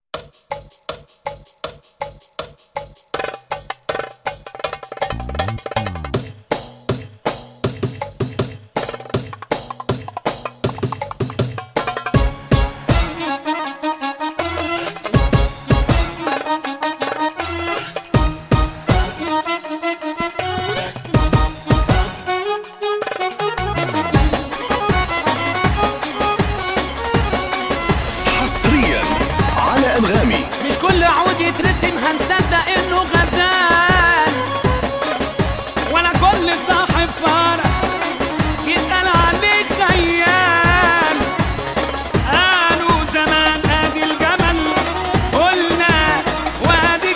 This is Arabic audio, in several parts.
أنغامي. مش كل عود يترسم هنصدق إنه غزال، ولا كل صاحب فرس يتقال عليه خيال. قالوا زمان ادي الجمل، قلنا وادي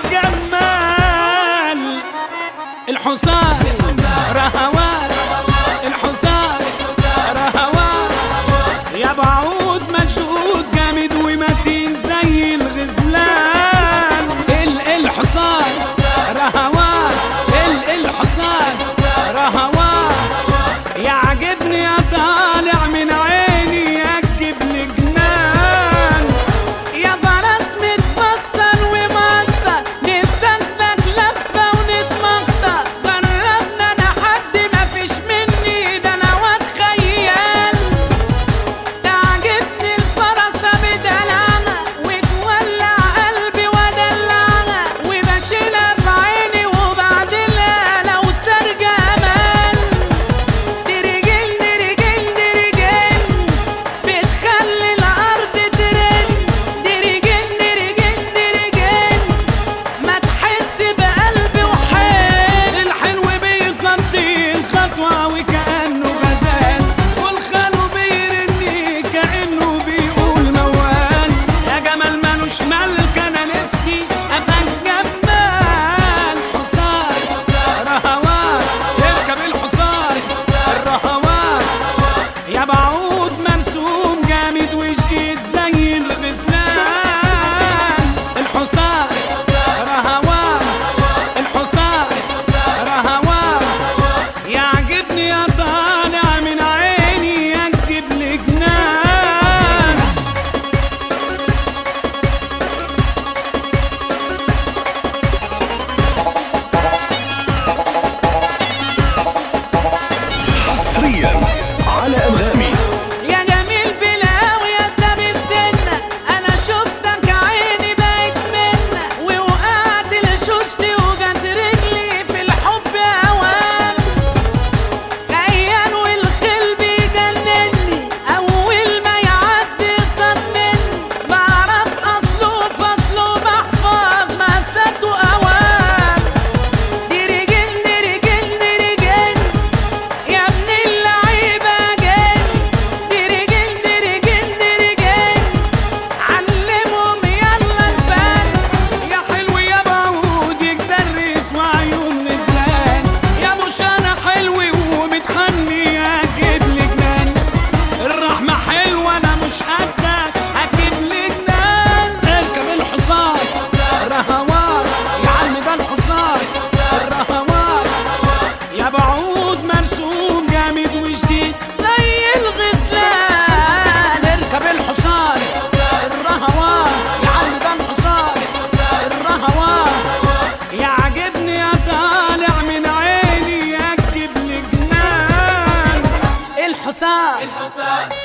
الجمال. الحصان رهوان، الحصان رهوان، يا بعود مجهود جامد ومتين زي الغزلان. الحصان رهوان، الحصان رهوان، يعجبني يا طالع من عيني يجبني جنان. يا فرس متفصل ومكسر، نفسك لفة ونتمخطر. جربنا انا حد مفيش مني، ده انا واد خيال. تعجبني الفرسة بدلعها وتولع قلبي ودلعها، وبشيلها في عيني وبعدلها لو سار جمال. درجين درجين درجين بتخلي الأرض ترن، درجين درجين درجين ما تحس بقلبي وحيل. الحلو بيقضي الخطوة وكأنه غزال، والخلو بيرني كأنه بيقول موال. يا جمال مالوش ملك، أنا نفسي أبقى الجمال. حصان رهوان، اركب الحصان الرهوان، يا بعود مرسوم جامد وجديد زي الغزلان. الحصان رهوان، الحصان رهوان، يعجبني يا طالع من عيني يجبني جنان. حصريا على أنغامي. يا جميل بلاوي يا سابق سنة، أنا شفتك عيني بقت منة، ووقعت لشوشتي وجت رجلي في الحب أوام. خيال والخيل بيجنني، أول ما يعدي صدمني. بعرف أصله فصله بحفظ مأساته أوام. درجين درجين درجين يا ابن اللعيبة جن، درجين درجين درجين علمهم يلا الفن. يا حلو يا بعود يتدرس وعيون نزلان، يا مش أنا حلو وبتغني هجيب لي جنان. الرحمة حلوة أنا مش قدك هجيب لي جنان. اركب الحصان رهوان، يا عم ده الحصان الرهوان، يا بعود مرسوم جامد وجديد زي الغزلان. اركب الحصان الرهوان، يا عم ده الحصان الرهوان، يعجبني يا طالع من عيني يجبني جنان. الحصان